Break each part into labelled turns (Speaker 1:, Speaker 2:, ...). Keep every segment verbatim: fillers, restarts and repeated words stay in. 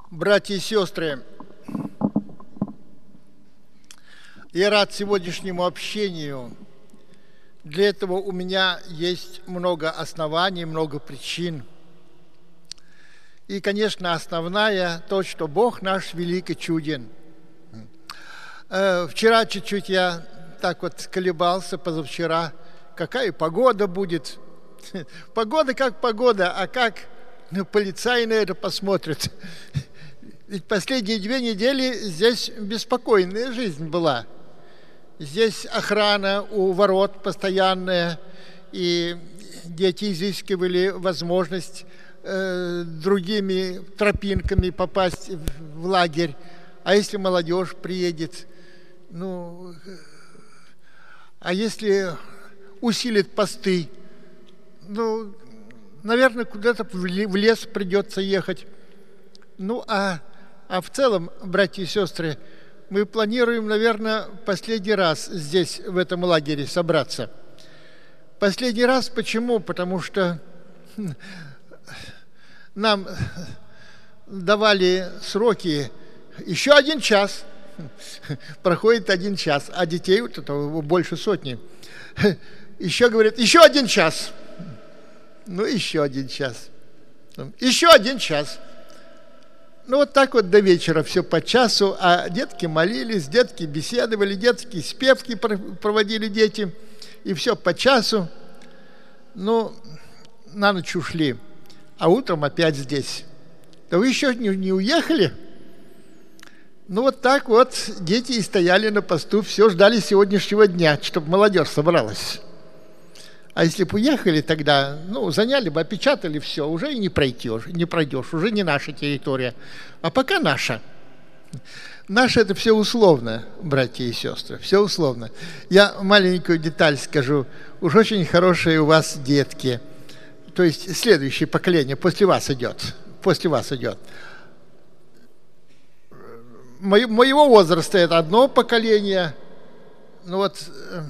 Speaker 1: Братья и сестры, я рад сегодняшнему общению. Для этого у меня есть много оснований, много причин. И, конечно, основная то, что Бог наш велик и чуден. Вчера чуть-чуть я так вот колебался, позавчера, какая погода будет. Погода как погода, а как ну, полицаи на это посмотрят. Ведь последние две недели здесь беспокойная жизнь была. Здесь охрана у ворот постоянная, и дети изыскивали возможность э, другими тропинками попасть в лагерь. А если молодежь приедет, ну, а если усилит посты, ну, наверное, куда-то в лес придется ехать. Ну, а, а в целом, братья и сестры, мы планируем, наверное, последний раз здесь, в этом лагере, собраться. Последний раз почему? Потому что нам давали сроки еще один час. Проходит один час, а детей вот это больше сотни. Еще говорят, еще один час. Ну, еще один час. Еще один час. Ну, вот так вот до вечера все по часу, а детки молились, детки беседовали, детские спевки проводили дети, и все по часу. Ну, на ночь ушли, а утром опять здесь. Да вы еще не, не уехали? Ну, вот так вот дети и стояли на посту, все ждали сегодняшнего дня, чтобы молодежь собралась. А если бы уехали тогда, ну, заняли бы, опечатали все, уже и не пройдешь, не пройдешь, уже не наша территория. А пока наша. Наша это все условно, братья и сестры, все условно. Я маленькую деталь скажу. Уж очень хорошие у вас детки. То есть следующее поколение после вас идет. После вас идет. Мо- моего возраста это одно поколение. Ну вот...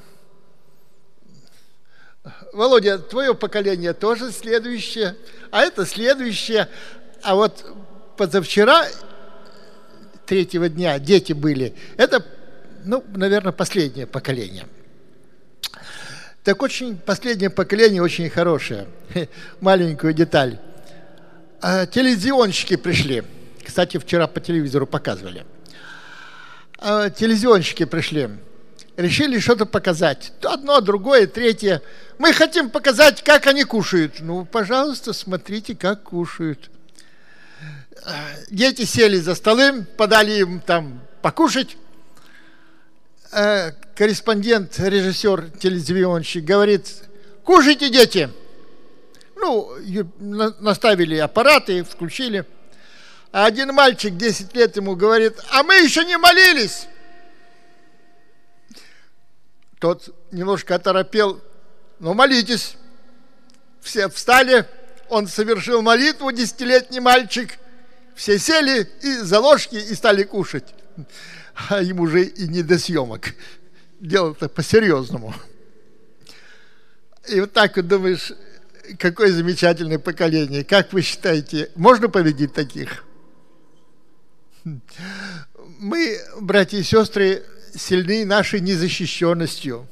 Speaker 1: Володя, твое поколение тоже следующее, а это следующее. А вот позавчера, третьего дня, дети были. Это, ну, наверное, последнее поколение. Так очень, последнее поколение очень хорошее. Маленькую деталь. А, телевизионщики пришли. Кстати, вчера по телевизору показывали. А, телевизионщики пришли. Решили что-то показать. То одно, другое, третье. Мы хотим показать, как они кушают. Ну, пожалуйста, смотрите, как кушают. Дети сели за столы, подали им там покушать. Корреспондент, режиссер, телевизионщик говорит: кушайте, дети. Ну, наставили аппараты, включили. А один мальчик, десять лет, ему говорит: а мы еще не молились. Тот немножко оторопел. Ну, молитесь. Все встали. Он совершил молитву, десятилетний мальчик. Все сели и за ложки и стали кушать. А им уже и не до съемок. Дело-то по-серьезному. И вот так вот думаешь, какое замечательное поколение. Как вы считаете, можно победить таких? Мы, братья и сестры, сильны нашей незащищенностью.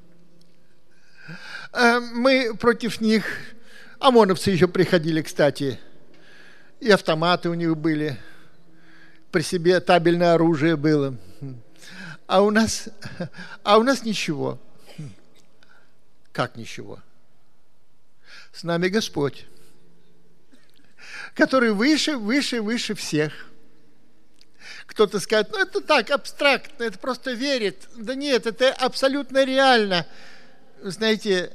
Speaker 1: Мы против них, ОМОНовцы еще приходили, кстати, и автоматы у них были, при себе табельное оружие было. А у нас, а у нас ничего. Как ничего? С нами Господь, который выше, выше, выше всех. Кто-то скажет, ну это так, абстрактно, это просто верит. Да нет, это абсолютно реально. Знаете,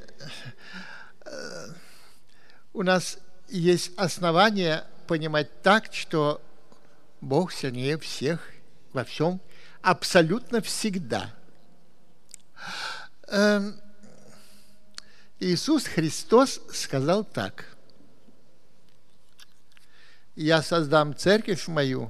Speaker 1: у нас есть основания понимать так, что Бог сильнее всех во всем, абсолютно всегда. Иисус Христос сказал так: «Я создам церковь мою,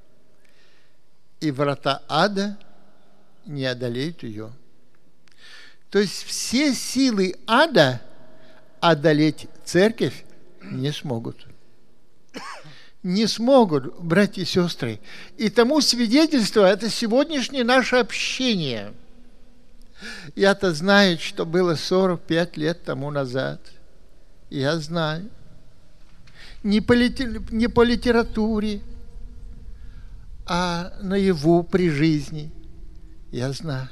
Speaker 1: и врата ада не одолеют ее». То есть все силы ада одолеть церковь не смогут. Не смогут, братья и сестры. И тому свидетельство – это сегодняшнее наше общение. Я-то знаю, что было сорок пять лет тому назад. Я знаю. Не по, литер... не по литературе, а наяву при жизни. Я знаю.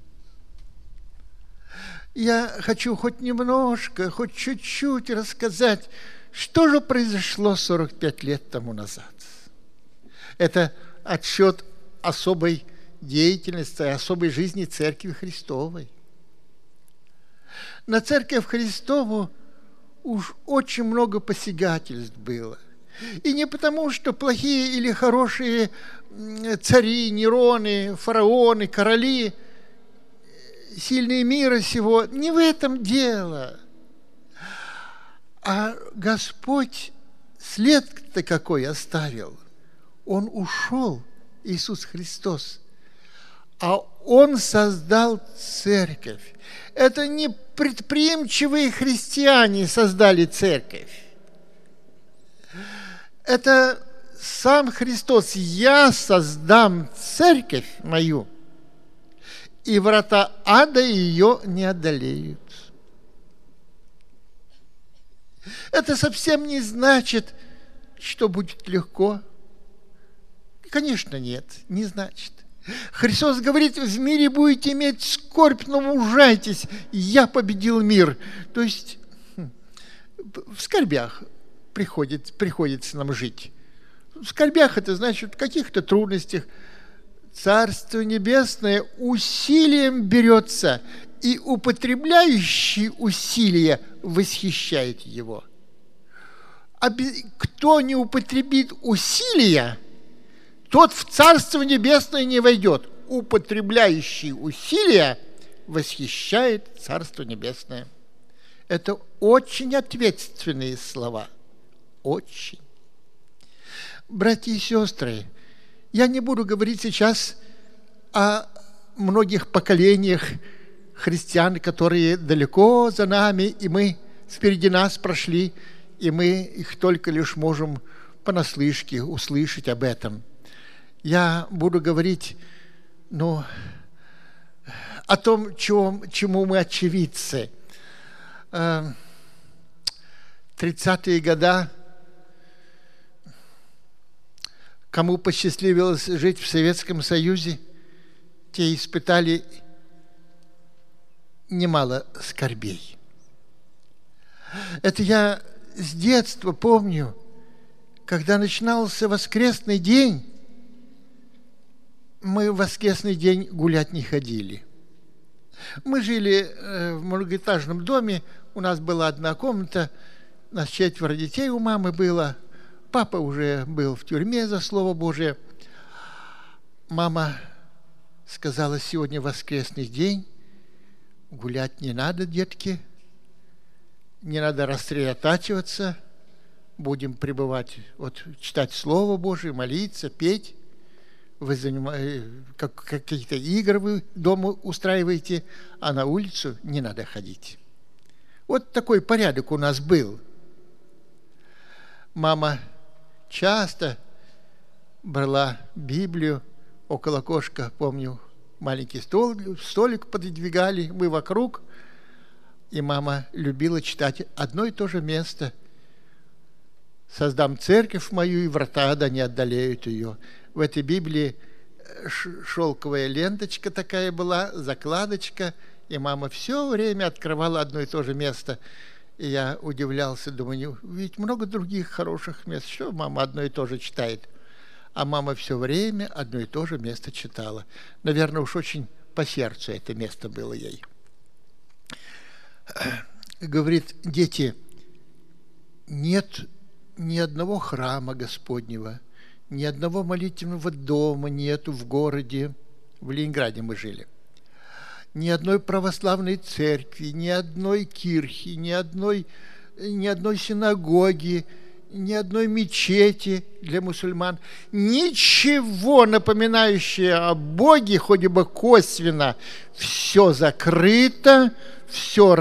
Speaker 1: Я хочу хоть немножко, хоть чуть-чуть рассказать, что же произошло сорок пять лет тому назад. Это отсчет особой деятельности, особой жизни Церкви Христовой. На Церковь Христову уж очень много посягательств было. И не потому, что плохие или хорошие цари, Нероны, фараоны, короли, сильные мира сего, не в этом дело. А Господь след-то какой оставил. Он ушел, Иисус Христос, а Он создал церковь. Это не предприимчивые христиане создали церковь. Это сам Христос. Я создам церковь мою, и врата ада ее не одолеют. Это совсем не значит, что будет легко. Конечно, нет, не значит. Христос говорит, в мире будете иметь скорбь, но мужайтесь, я победил мир. То есть в скорбях приходит, приходится нам жить. В скорбях это значит в каких-то трудностях. Царство Небесное усилием берется, и употребляющий усилия восхищает его. А кто не употребит усилия, тот в Царство Небесное не войдет. Употребляющий усилия восхищает Царство Небесное. Это очень ответственные слова. Очень. Братья и сестры, я не буду говорить сейчас о многих поколениях христиан, которые далеко за нами, и мы впереди нас прошли, и мы их только лишь можем понаслышке услышать об этом. Я буду говорить, ну, о том, чему, чему мы очевидцы. Тридцатые годы, кому посчастливилось жить в Советском Союзе, те испытали немало скорбей. Это я с детства помню, когда начинался воскресный день, мы в воскресный день гулять не ходили. Мы жили в многоэтажном доме, у нас была одна комната, у нас четверо детей у мамы было, папа уже был в тюрьме за Слово Божие. Мама сказала, сегодня воскресный день, гулять не надо, детки, не надо рассредотачиваться, будем пребывать, вот читать Слово Божие, молиться, петь. Вы занимаете, как, какие-то игры вы дома устраиваете, а на улицу не надо ходить. Вот такой порядок у нас был. Мама часто брала Библию, около окошка, помню, маленький стол, столик подвигали, мы вокруг, и мама любила читать одно и то же место. «Создам церковь мою, и врата ада не одолеют ее». В этой Библии шелковая ленточка такая была, закладочка, и мама все время открывала одно и то же место. И я удивлялся, думаю, ведь много других хороших мест, что мама одно и то же читает? А мама все время одно и то же место читала. Наверное, уж очень по сердцу это место было ей. Говорит, дети, нет ни одного храма Господнего, ни одного молитвенного дома нету в городе, в Ленинграде мы жили, ни одной православной церкви, ни одной кирхи, ни одной, ни одной синагоги, ни одной мечети для мусульман, ничего напоминающее о Боге, хоть бы косвенно, все закрыто, все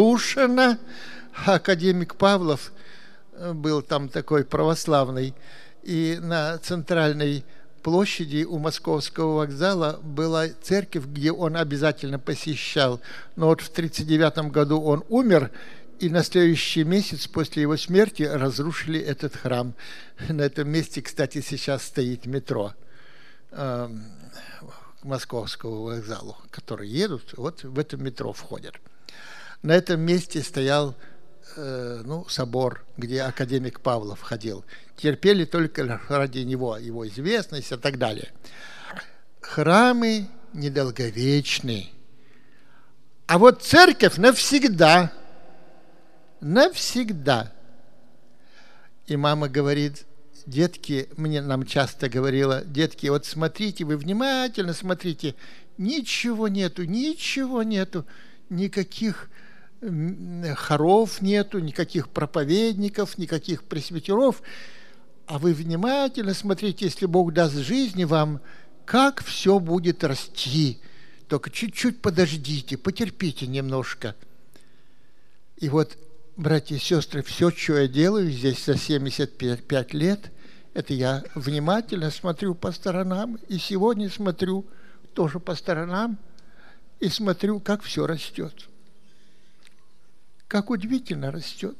Speaker 1: разрушено. Академик Павлов был там такой православный, И на центральной площади у Московского вокзала была церковь, где он обязательно посещал. Но вот в тридцать девятом году он умер, и на следующий месяц после его смерти разрушили этот храм. На этом месте, кстати, сейчас стоит метро э, к Московскому вокзалу, которые едут, вот в это метро входят. На этом месте стоял э, ну, собор, где академик Павлов ходил. Терпели только ради него, его известность и так далее. Храмы недолговечны. А вот церковь навсегда. Навсегда. И мама говорит, детки, мне нам часто говорила, детки, вот смотрите, вы внимательно смотрите, ничего нету, ничего нету, никаких хоров нету, никаких проповедников, никаких пресвитеров. А вы внимательно смотрите, если Бог даст жизни вам, как все будет расти. Только чуть-чуть подождите, потерпите немножко. И вот, братья и сестры, все, что я делаю здесь за семьдесят пять лет, это я внимательно смотрю по сторонам, и сегодня смотрю тоже по сторонам, и смотрю, как все растет. Как удивительно растет.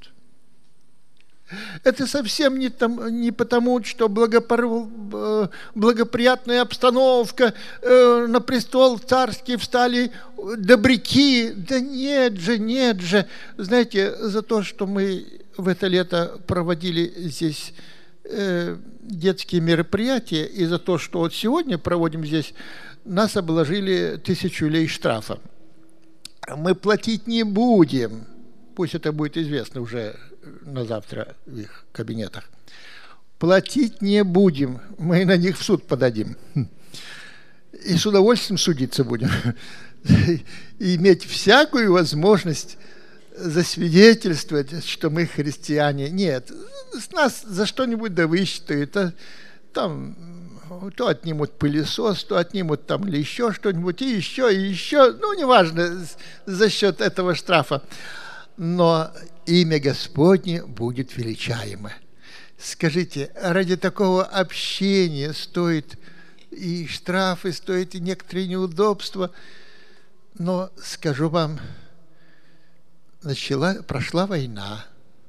Speaker 1: Это совсем не, там, не потому, что благопор... благоприятная обстановка, э, на престол царский встали добряки. Да нет же, нет же. Знаете, за то, что мы в это лето проводили здесь э, детские мероприятия, и за то, что вот сегодня проводим здесь, нас обложили тысячу лей штрафа. Мы платить не будем. Пусть это будет известно уже на завтра в их кабинетах. Платить не будем. Мы на них в суд подадим. И с удовольствием судиться будем. И иметь всякую возможность засвидетельствовать, что мы христиане. Нет, с нас за что-нибудь да высчитают. А там то отнимут пылесос, то отнимут там или еще что-нибудь, и еще, и еще. Ну, неважно, за счет этого штрафа. Но имя Господне будет величаемо. Скажите, ради такого общения стоит и штрафы, стоит и некоторые неудобства. Но скажу вам, начала, прошла война.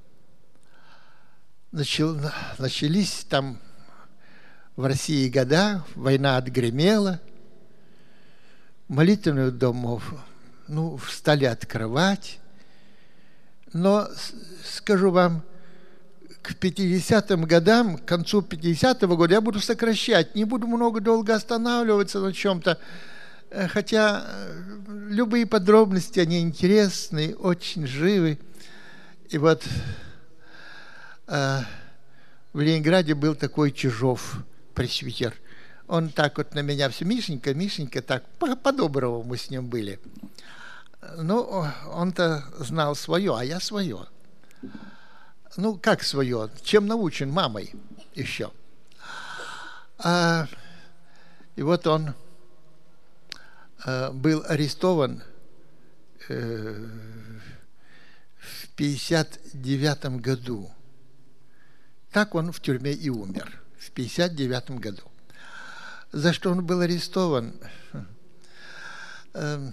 Speaker 1: Начал, начались там в России года, война отгремела. Молитвенных домов ну, стали открывать. Но, скажу вам, к пятидесятым годам, к концу пятидесятого года я буду сокращать, не буду много долго останавливаться на чем-то, хотя любые подробности, они интересны, очень живы. И вот э, в Ленинграде был такой Чижов, пресвитер. Он так вот на меня все, Мишенька, Мишенька, так, по-доброму мы с ним были. Ну, он-то знал свое, а я свое. Ну, как свое? Чем научен? Мамой еще. А, и вот он а, был арестован э, в пятьдесят девятом году. Так он в тюрьме и умер. В пятьдесят девятом году. За что он был арестован? Э,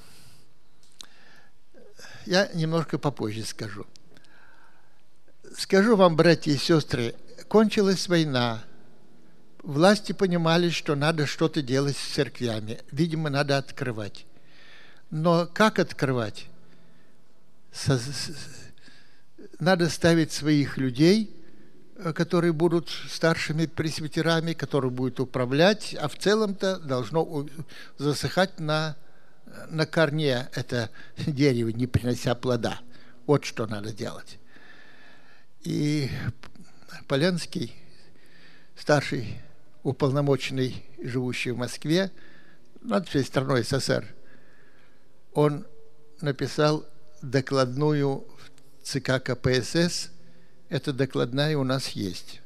Speaker 1: Я немножко попозже скажу. Скажу вам, братья и сестры, кончилась война. Власти понимали, что надо что-то делать с церквями. Видимо, надо открывать. Но как открывать? Со... Надо ставить своих людей, которые будут старшими пресвитерами, которые будут управлять, а в целом-то должно засыхать на... на корне это дерево, не принося плода. Вот что надо делать. И Поленский, старший уполномоченный, живущий в Москве, над всей страной СССР, он написал докладную в ЦК КПСС. Эта докладная у нас есть.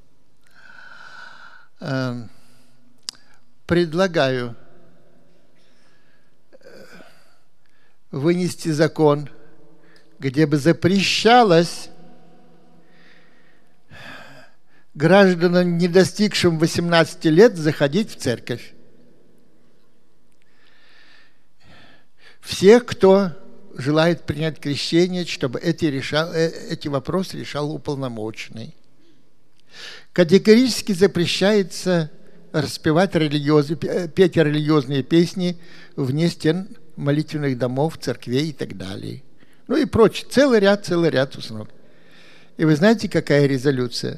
Speaker 1: Предлагаю вынести закон, где бы запрещалось гражданам, не достигшим восемнадцати лет, заходить в церковь. Все, кто желает принять крещение, чтобы эти, решал, эти вопросы решал уполномоченный. Категорически запрещается распевать религиозные, петь религиозные песни вне стен молитвенных домов, церквей и так далее. Ну и прочее. Целый ряд, целый ряд установок. И вы знаете, какая резолюция?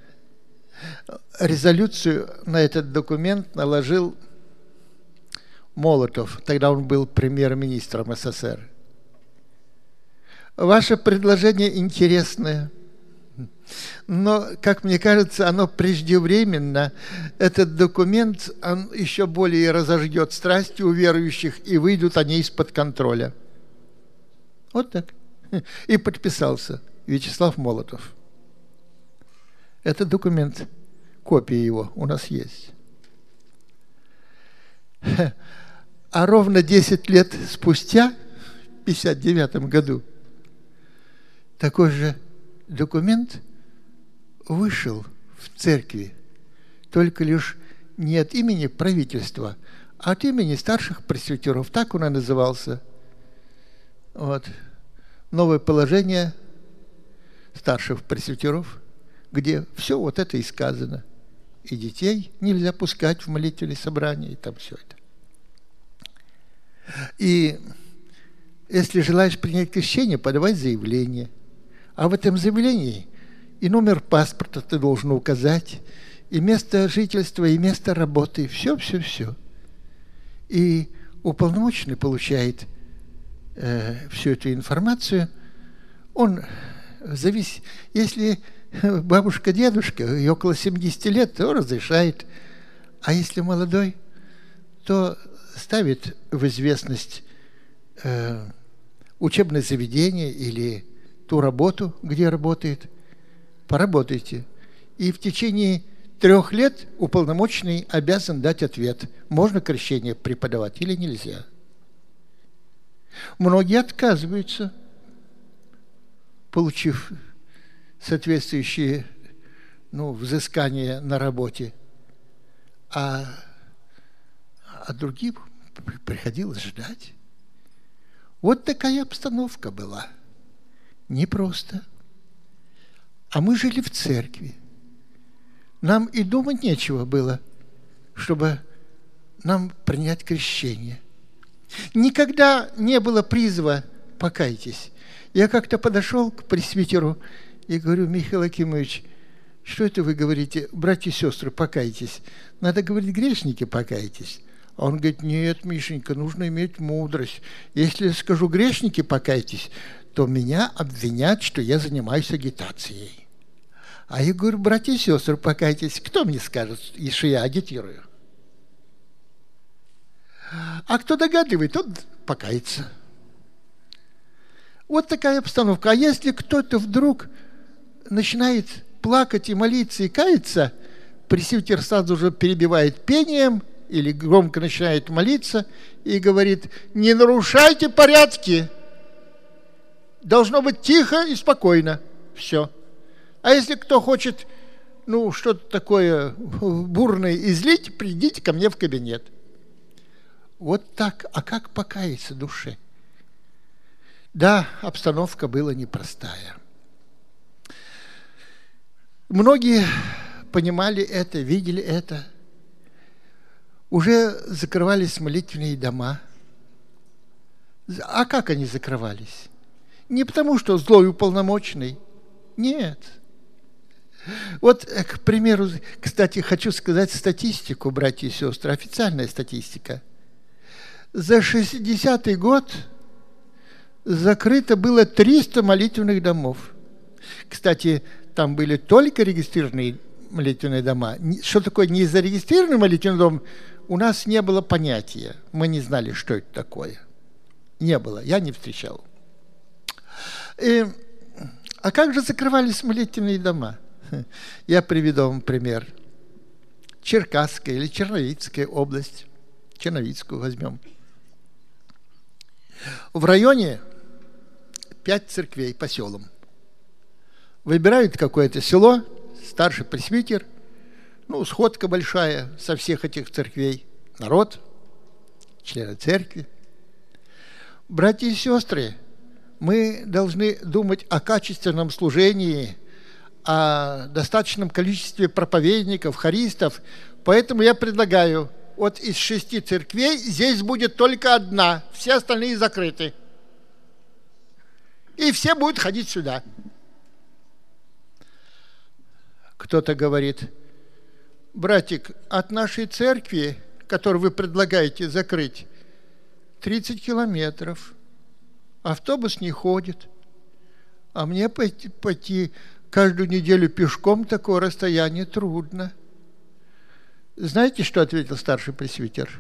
Speaker 1: Резолюцию на этот документ наложил Молотов. Тогда он был премьер-министром СССР. Ваше предложение интересное, но, как мне кажется, оно преждевременно. Этот документ он еще более разожгет страсти у верующих, и выйдут они из-под контроля. Вот так. И подписался Вячеслав Молотов. Это документ, копия его у нас есть. А ровно десять лет спустя, в пятьдесят девятом году, такой же документ вышел в церкви, только лишь не от имени правительства, а от имени старших пресвитеров. Так он и назывался. Вот. Новое положение старших пресвитеров, где все вот это и сказано. И детей нельзя пускать в молитвенные собрания, и там все это. И если желаешь принять крещение, подавай заявление. А в этом заявлении и номер паспорта ты должен указать, и место жительства, и место работы, все, все, все. И уполномоченный получает э, всю эту информацию. Он зависит, если бабушка, дедушка, и около семидесяти лет, то разрешает. А если молодой, то ставит в известность э, учебное заведение или ту работу, где работает. Поработайте. И в течение трех лет уполномоченный обязан дать ответ, можно крещение преподавать или нельзя. Многие отказываются, получив соответствующие ну, взыскания на работе, а, а другим приходилось ждать. Вот такая обстановка была. Непросто. А мы жили в церкви. Нам и думать нечего было, чтобы нам принять крещение. Никогда не было призыва «покайтесь». Я как-то подошел к пресвитеру и говорю: Михаил Акимович, что это вы говорите, братья и сестры, покайтесь? Надо говорить, грешники, покайтесь. А он говорит: нет, Мишенька, нужно иметь мудрость. Если я скажу грешники, покайтесь, то меня обвинят, что я занимаюсь агитацией. А я говорю: братья и сестры, покайтесь. Кто мне скажет, что я агитирую? А кто догадливый, тот покается. Вот такая обстановка. А если кто-то вдруг начинает плакать и молиться и каяться, пресвитер сразу же перебивает пением или громко начинает молиться и говорит: не нарушайте порядки. Должно быть тихо и спокойно. Все. А если кто хочет, ну, что-то такое бурное излить, придите ко мне в кабинет. Вот так. А как покаяться душе? Да, обстановка была непростая. Многие понимали это, видели это. Уже закрывались молитвенные дома. А как они закрывались? Не потому, что злой уполномоченный. Нет. Вот, к примеру, кстати, хочу сказать статистику, братья и сестры, официальная статистика. За шестидесятый год закрыто было триста молитвенных домов. Кстати, там были только регистрированные молитвенные дома. Что такое незарегистрированный молитвенный дом, у нас не было понятия. Мы не знали, что это такое. Не было, я не встречал. И, а как же закрывались молитвенные дома? Я приведу вам пример. Черкасская или Черновицкая область. Черновицкую возьмем. В районе пять церквей по селам. Выбирают какое-то село старший пресвитер, ну, сходка большая со всех этих церквей, народ, члены церкви. Братья и сестры, мы должны думать о качественном служении, о достаточном количестве проповедников, хористов. Поэтому я предлагаю, вот из шести церквей здесь будет только одна, все остальные закрыты. И все будут ходить сюда. Кто-то говорит: братик, от нашей церкви, которую вы предлагаете закрыть, тридцать километров. Автобус не ходит. А мне пойти, пойти каждую неделю пешком такое расстояние трудно. Знаете, что ответил старший пресвитер?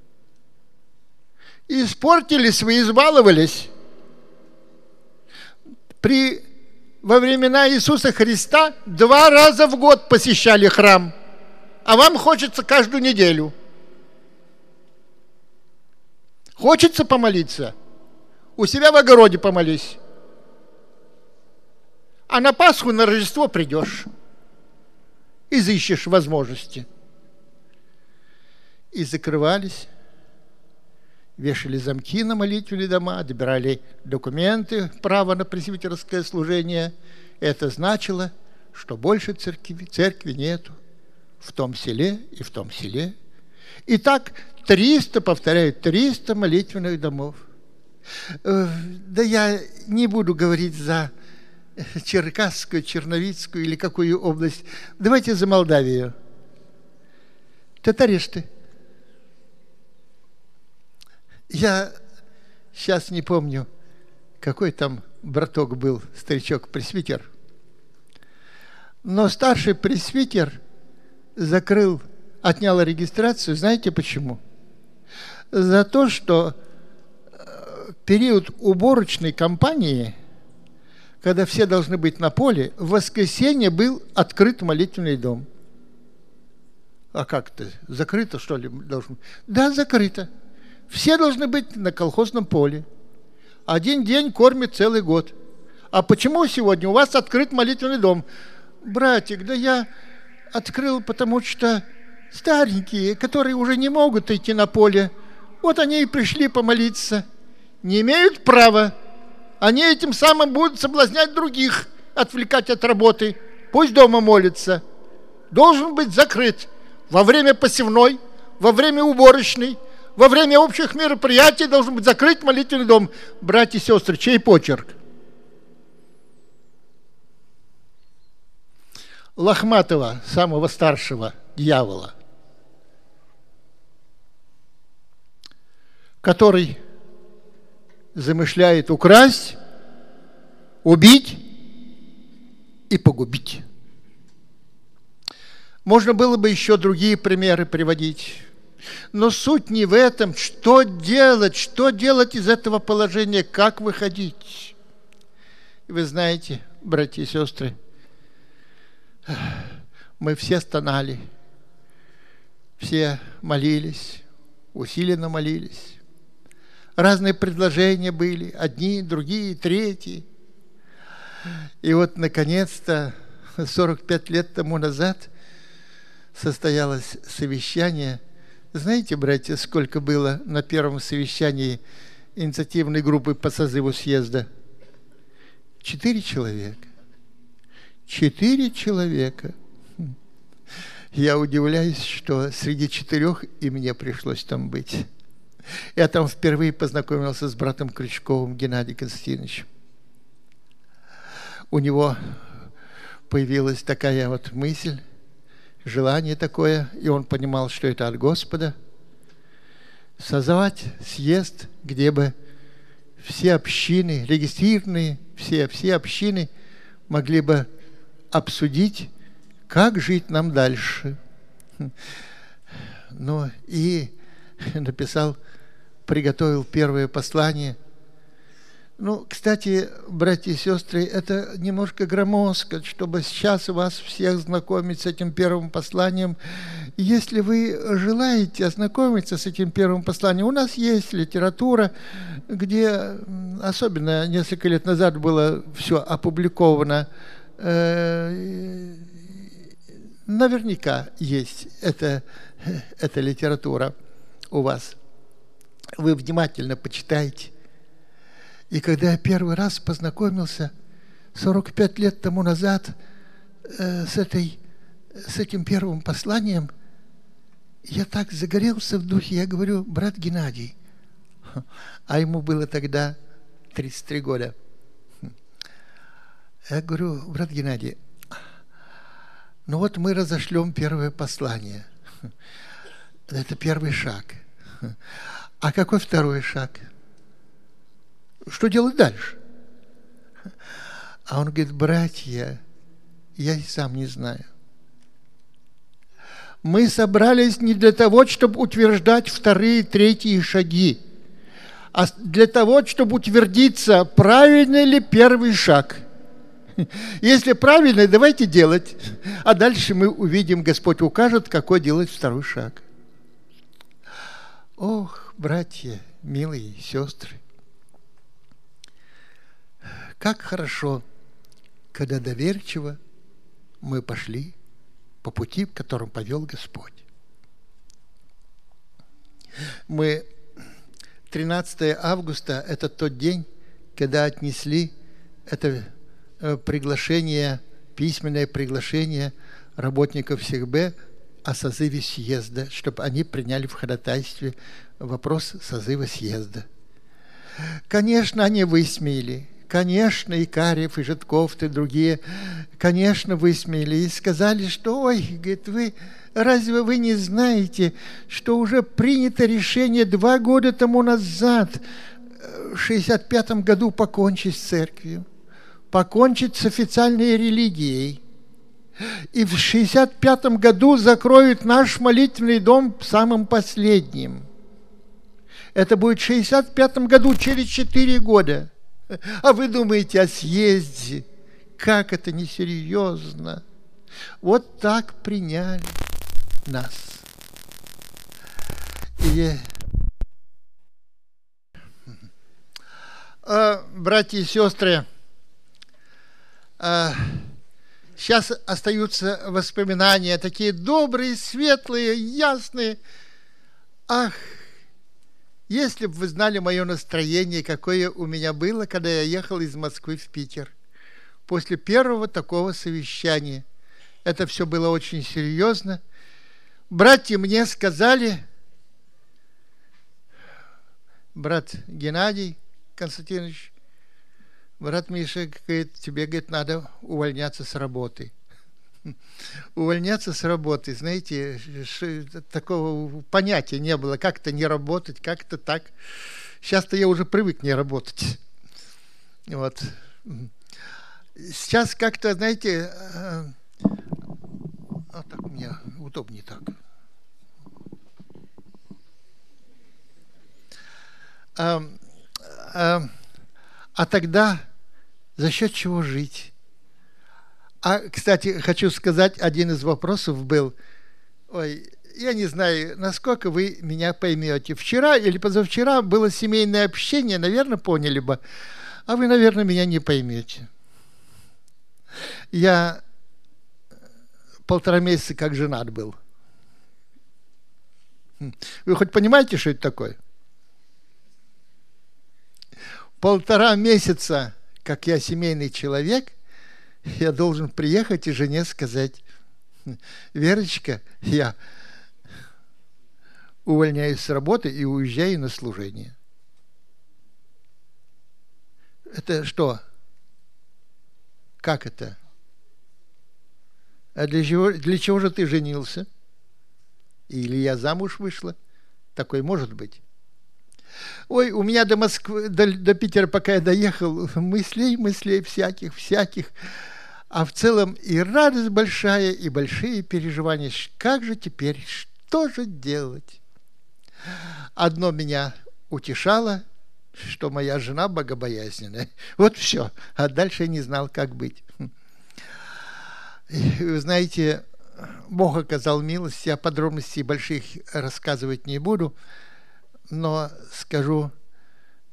Speaker 1: Испортились вы, избаловались. При, во времена Иисуса Христа два раза в год посещали храм, а вам хочется каждую неделю. Хочется помолиться? У себя в огороде помолись. А на Пасху, на Рождество придешь. Изыщешь возможности. И закрывались, вешали замки на молитвенные дома, добирали документы, право на пресвитерское служение. Это значило, что больше церкви, церкви нету в том селе и в том селе. И так триста, повторяю, триста молитвенных домов. Да я не буду говорить за Черкасскую, Черновицкую или какую область. Давайте за Молдавию. Татарешты. Я сейчас не помню, какой там браток был, старичок-пресвитер. Но старший пресвитер закрыл, отнял регистрацию. Знаете почему? За то, что период уборочной кампании, когда все должны быть на поле, в воскресенье был открыт молитвенный дом. А как-то? Закрыто, что ли, должно? Да, закрыто. Все должны быть на колхозном поле. Один день кормит целый год. А почему сегодня у вас открыт молитвенный дом? Братик, да я открыл, потому что старенькие, которые уже не могут идти на поле, вот они и пришли помолиться. Не имеют права. Они этим самым будут соблазнять других, отвлекать от работы. Пусть дома молятся. Должен быть закрыт во время посевной, во время уборочной, во время общих мероприятий должен быть закрыт молитвенный дом. Братья и сестры, чей почерк? Лохматова, самого старшего дьявола, который замышляет украсть, убить и погубить. Можно было бы еще другие примеры приводить. Но суть не в этом. Что делать? Что делать из этого положения? Как выходить? И вы знаете, братья и сестры, мы все стонали, все молились, усиленно молились. Разные предложения были, одни, другие, третьи. И вот, наконец-то, сорок пять лет тому назад состоялось совещание. Знаете, братья, сколько было на первом совещании инициативной группы по созыву съезда? Четыре человека. Четыре человека. Я удивляюсь, что среди четырех и мне пришлось там быть. Я там впервые познакомился с братом Крючковым Геннадием Константиновичем. У него появилась такая вот мысль, желание такое, и он понимал, что это от Господа, созвать съезд, где бы все общины, регистрированные, все, все общины могли бы обсудить, как жить нам дальше. Ну и написал, приготовил первое послание. Ну, кстати, братья и сестры, это немножко громоздко, чтобы сейчас вас всех знакомить с этим первым посланием. Если вы желаете ознакомиться с этим первым посланием, у нас есть литература, где, особенно несколько лет назад было все опубликовано, Наверняка есть эта, эта литература у вас. Вы внимательно почитаете. И когда я первый раз познакомился сорок пять лет тому назад э, с, этой, с этим первым посланием, я так загорелся в духе, я говорю: брат Геннадий, а ему было тогда тридцать три года. Я говорю: брат Геннадий, ну вот мы разошлем первое послание. Это первый шаг. А какой второй шаг? Что делать дальше? А он говорит: братья, я и сам не знаю. Мы собрались не для того, чтобы утверждать вторые, третьи шаги, а для того, чтобы утвердиться, правильный ли первый шаг. Если правильный, давайте делать. А дальше мы увидим, Господь укажет, какой делать второй шаг. Ох, братья, милые сестры, как хорошо, когда доверчиво мы пошли по пути, которым повел Господь. Мы тринадцатого августа, это тот день, когда отнесли это приглашение, письменное приглашение работников СИГБ о созыве съезда, чтобы они приняли в ходатайстве вопрос созыва съезда. Конечно, они высмеяли. Конечно, и Карев, и Житков, и другие, конечно, высмеяли и сказали, что, ой, говорит, вы, разве вы не знаете, что уже принято решение два года тому назад, в шестьдесят пятом году, покончить с церковью, покончить с официальной религией. И в шестьдесят пятом году закроют наш молитвенный дом самым последним. Это будет в шестьдесят пятом году, через четыре года. А вы думаете о съезде? Как это несерьезно. Вот так приняли нас. И, а, братья и сестры, а, сейчас остаются воспоминания такие добрые, светлые, ясные. Ах, если бы вы знали мое настроение, какое у меня было, когда я ехал из Москвы в Питер. После первого такого совещания. Это все было очень серьезно. Братья мне сказали, брат Геннадий Константинович, брат Миша, говорит, тебе, говорит, надо увольняться с работы. Увольняться с работы, знаете, такого понятия не было, как-то не работать, как-то так. Сейчас-то я уже привык не работать. Вот. Сейчас как-то, знаете, а так мне удобнее так. А, а, а тогда за счет чего жить? А, кстати, хочу сказать, один из вопросов был, ой, я не знаю, насколько вы меня поймете. Вчера или позавчера было семейное общение, наверное, поняли бы, а вы, наверное, меня не поймете. Я полтора месяца как женат был. Вы хоть понимаете, что это такое? Полтора месяца, как я семейный человек, я должен приехать и жене сказать, Верочка, я увольняюсь с работы и уезжаю на служение. Это что? Как это? А для чего, для чего же ты женился? Или я замуж вышла? Такое может быть. Ой, у меня до Москвы, до, до Питера, пока я доехал, мыслей, мыслей всяких, всяких. А в целом и радость большая, и большие переживания. Как же теперь, что же делать? Одно меня утешало, что моя жена богобоязненная. Вот все. А дальше я не знал, как быть. И, вы знаете, Бог оказал милость. Я подробностей больших рассказывать не буду, но скажу,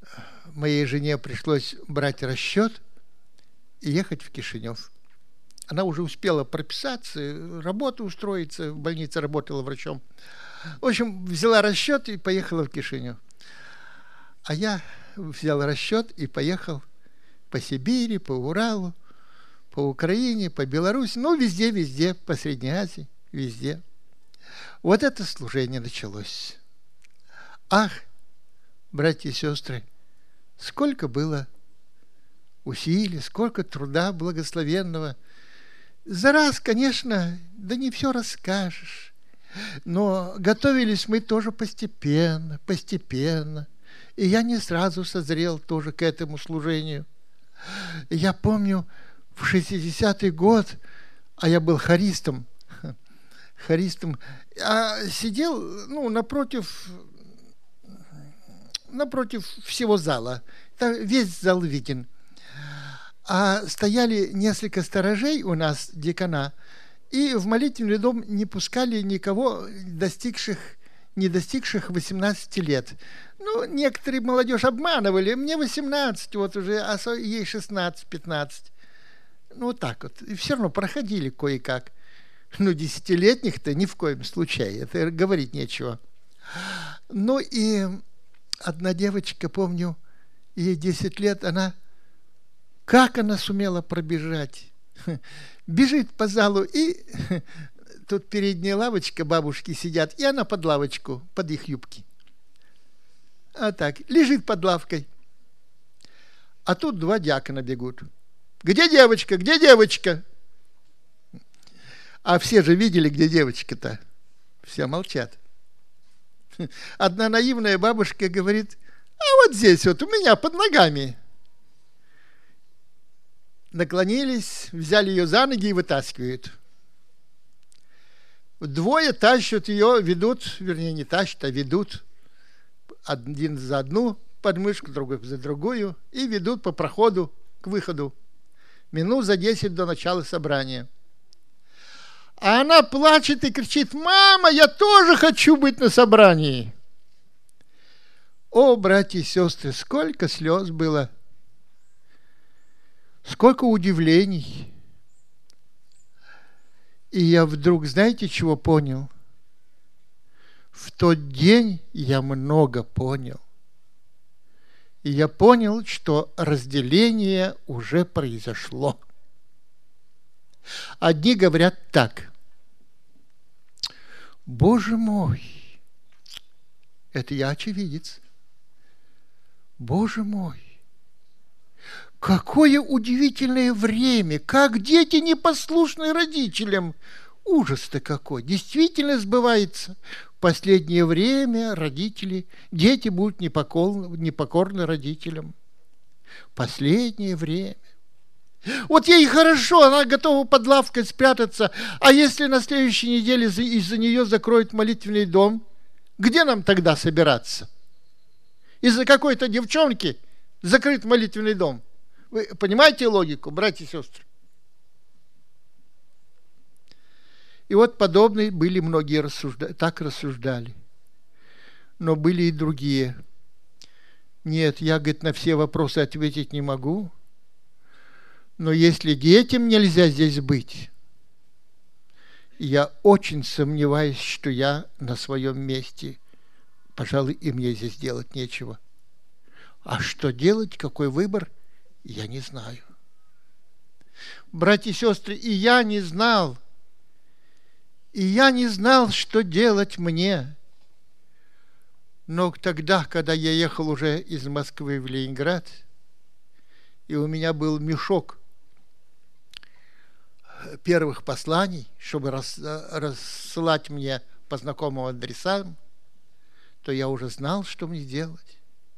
Speaker 1: моей жене пришлось брать расчет и ехать в Кишинев. Она уже успела прописаться, работу устроиться, в больнице работала врачом. В общем, взяла расчет и поехала в Кишинев. А я взял расчет и поехал по Сибири, по Уралу, по Украине, по Беларуси, ну, везде, везде, по Средней Азии, везде. Вот это служение началось. Ах, братья и сестры, сколько было усилий, сколько труда благословенного. За раз, конечно, да не все расскажешь. Но готовились мы тоже постепенно, постепенно. И я не сразу созрел тоже к этому служению. Я помню, в шестидесятый год, а я был хористом, хористом, а сидел, ну, напротив, напротив всего зала. Там весь зал виден. А стояли несколько сторожей у нас, декана, и в молитвенный дом не пускали никого, достигших, не достигших восемнадцати лет. Ну, некоторые молодежь обманывали. Мне восемнадцать, вот уже, а ей шестнадцать-пятнадцать. Ну, вот так вот. И все равно проходили кое-как. Ну, десятилетних-то ни в коем случае. Это говорить нечего. Ну, и одна девочка, помню, ей десять лет, она... Как она сумела пробежать? Бежит по залу, и тут передняя лавочка, бабушки сидят, и она под лавочку, под их юбки. А так, лежит под лавкой. А тут два дьякона бегут. Где девочка? Где девочка? А все же видели, где девочка-то. Все молчат. Одна наивная бабушка говорит: а вот здесь вот у меня под ногами. Наклонились, взяли ее за ноги и вытаскивают. Двое тащат ее, ведут, вернее, не тащат, а ведут. Один за одну подмышку, другой за другую, и ведут по проходу к выходу. Минут за десять до начала собрания. А она плачет и кричит: мама, я тоже хочу быть на собрании. О, братья и сестры, сколько слез было, сколько удивлений. И я вдруг, знаете, чего понял? В тот день я много понял. И я понял, что разделение уже произошло. Одни говорят так: Боже мой, это я очевидец. Боже мой, какое удивительное время, как дети непослушны родителям. Ужас-то какой, действительно сбывается. В последнее время родители, дети будут непокорны, непокорны родителям. Последнее время. Вот ей хорошо, она готова под лавкой спрятаться, а если на следующей неделе из-за нее закроют молитвенный дом, где нам тогда собираться? Из-за какой-то девчонки закрыт молитвенный дом. Вы понимаете логику, братья и сестры? И вот подобные были многие, рассужда... так рассуждали. Но были и другие. Нет, я, говорит, на все вопросы ответить не могу. Но если детям нельзя здесь быть, я очень сомневаюсь, что я на своем месте. Пожалуй, и мне здесь делать нечего. А что делать, какой выбор, я не знаю. Братья и сестры, и я не знал, и я не знал, что делать мне. Но тогда, когда я ехал уже из Москвы в Ленинград, и у меня был мешок первых посланий, чтобы рас, рассылать мне по знакомым адресам, то я уже знал, что мне делать.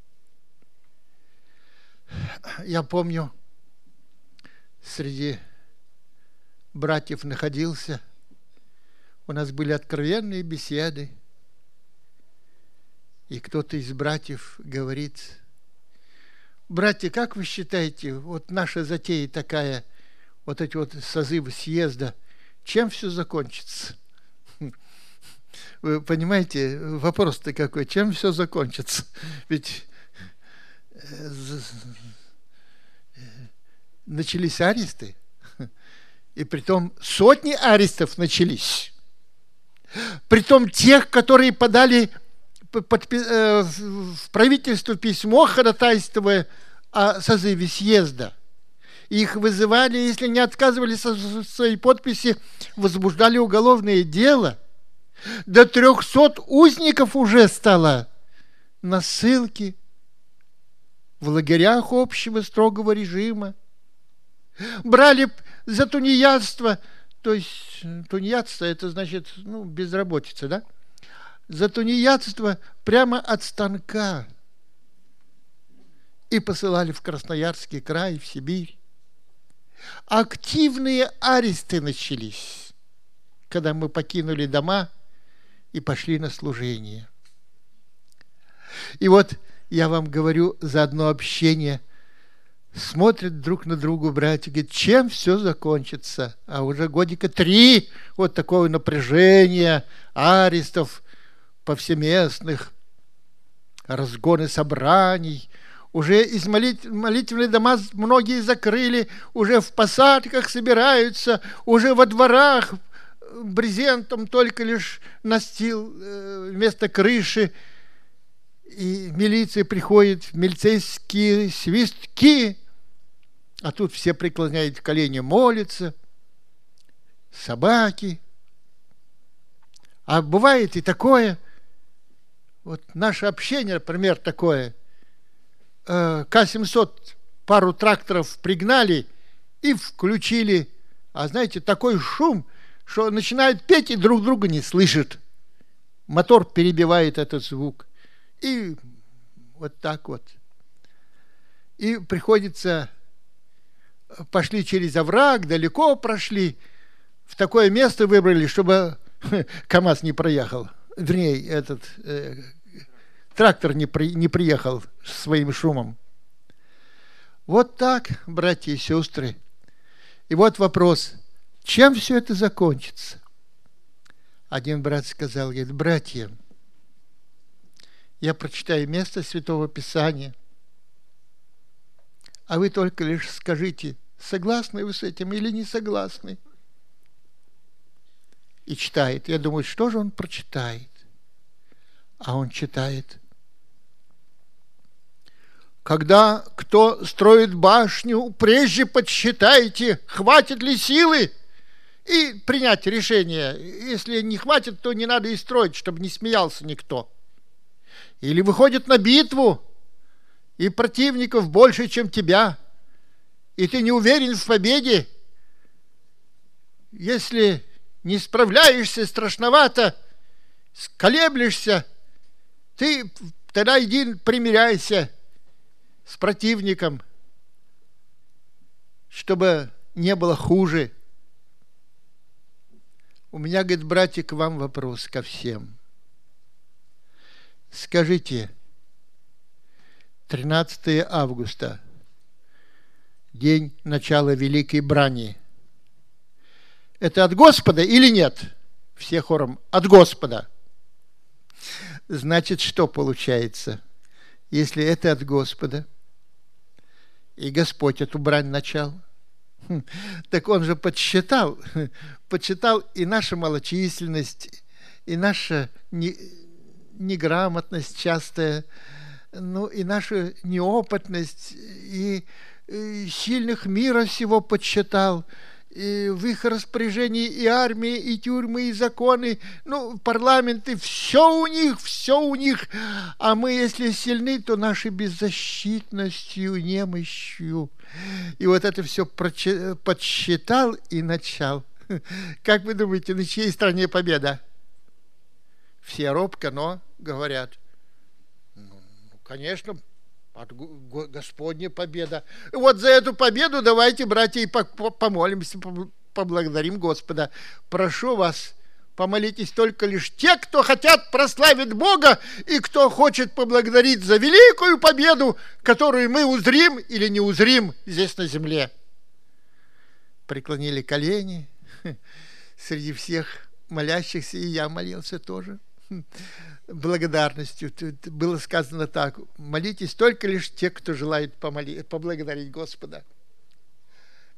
Speaker 1: Я помню, среди братьев находился, у нас были откровенные беседы, и кто-то из братьев говорит: братья, как вы считаете, вот наша затея такая, вот эти вот созывы съезда, чем все закончится? Вы понимаете, вопрос-то какой, чем все закончится? Ведь начались аресты, И притом сотни арестов начались. Притом тех, которые подали в правительство письмо, ходатайствуя о созыве съезда. Их вызывали, если не отказывались от своей подписи, возбуждали уголовное дело. До трехсот узников уже стало на ссылке в лагерях общего строгого режима. Брали за тунеядство, то есть тунеядство, это значит, ну, безработица, да? За тунеядство прямо от станка и посылали в Красноярский край, в Сибирь. Активные аресты начались, когда мы покинули дома и пошли на служение. И вот я вам говорю, за одно общение смотрят друг на друга братья, говорят, чем все закончится? А уже годика три вот такого напряжения, арестов повсеместных, разгоны собраний. Уже из молит... молитвенные дома многие закрыли, уже в посадках собираются, уже во дворах брезентом только лишь настил э, вместо крыши. И милиция приходит, милицейские свистки, а тут все преклоняют колени, молятся, собаки. А бывает и такое, вот наше общение, например, такое, К семьсот пару тракторов пригнали и включили, а знаете, такой шум, что начинают петь и друг друга не слышат. Мотор перебивает этот звук. И вот так вот. И приходится, пошли через овраг, далеко прошли, в такое место выбрали, чтобы КамАЗ не проехал. Вернее, этот э, трактор не, при, не приехал своим шумом. Вот так, братья и сестры. И вот вопрос, чем все это закончится? Один брат сказал, говорит, братья, я прочитаю место Святого Писания, а вы только лишь скажите, согласны вы с этим или не согласны. И читает. Я думаю, что же он прочитает? А он читает. Когда кто строит башню, прежде подсчитайте, хватит ли силы, и принять решение. Если не хватит, то не надо и строить, чтобы не смеялся никто. Или выходит на битву, и противников больше, чем тебя, и ты не уверен в победе. Если не справляешься, страшновато, колеблешься, ты тогда иди примиряйся с противником, чтобы не было хуже. У меня, говорит, братья, к вам вопрос, ко всем. Скажите, тринадцатое августа, день начала Великой Брани, это от Господа или нет? Все хором, от Господа. Значит, что получается? Если это от Господа, и Господь эту брань начал, так Он же подсчитал, подсчитал и нашу малочисленность, и наша не, неграмотность частая, ну и нашу неопытность, и, и сильных мира всего подсчитал, и в их распоряжении и армии, и тюрьмы, и законы, ну, парламенты, все у них, все у них. А мы, если сильны, то нашей беззащитностью, немощью. И вот это все подсчитал и начал. Как вы думаете, на чьей стороне победа? Все робко, но говорят, ну, конечно, от Господня победа. Вот за эту победу давайте, братья, и помолимся, поблагодарим Господа. Прошу вас, помолитесь только лишь те, кто хотят прославить Бога и кто хочет поблагодарить за великую победу, которую мы узрим или не узрим здесь на земле. Преклонили колени среди всех молящихся, и я молился тоже. Благодарностью. Тут было сказано так: молитесь только лишь те, кто желает помоли, поблагодарить Господа.